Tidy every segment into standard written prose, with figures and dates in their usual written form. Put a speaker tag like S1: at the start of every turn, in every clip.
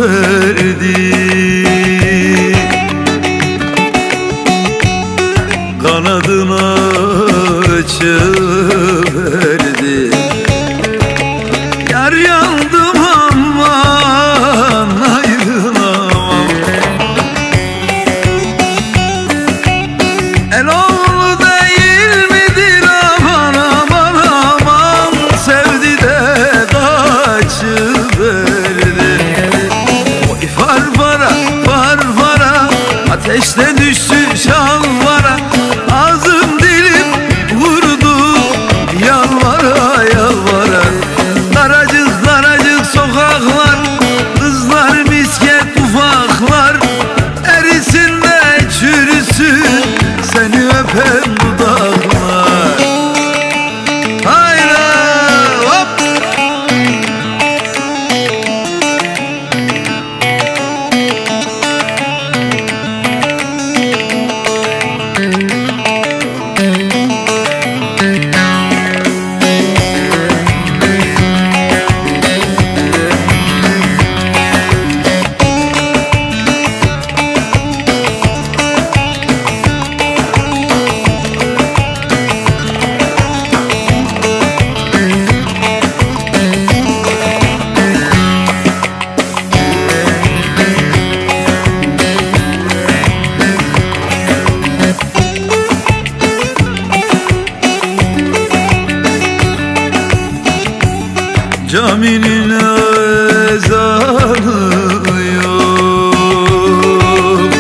S1: verdi, kanadını açıverdi. Yar yandım aman ayrılamam. El oğlu değil midir aman aman aman, sevdi de kaçıverdi. Oy farfara farfara, ateşte düştü şalvara. Ağzım dilim vurdu yalvara yalvara. Daracık daracık sokaklar, kızlar misket ufaklar. Erisin de çürüsün seni öpen dudaklar. Hayra hop. Caminin ezanı yok,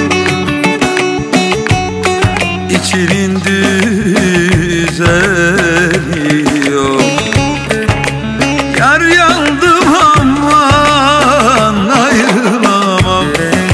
S1: İçinin düzeni yok. Yar yandım aman ayrılamam.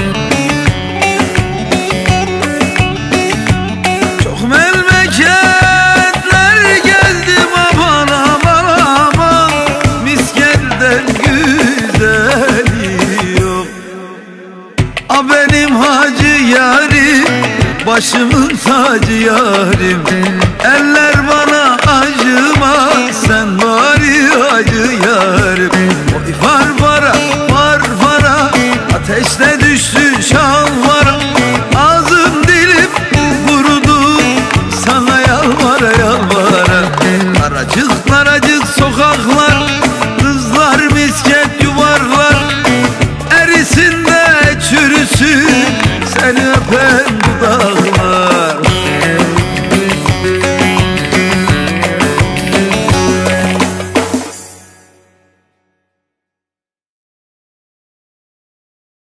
S1: Çok memleketler gezdim aman aman aman, miskerden güzeli yok. A benim hacı yarim, başımın tacı yarim. Eller bana acımaz, sen bari acı yarim. Oy farfara farfara, ateşte düştü şalvara. Ağzım dilim kurudu sana yalvara yalvara. Daracık daracık sokaklar, kızlar misket yuvarlar. Erisin de çürüsün seni öpen dudaklar.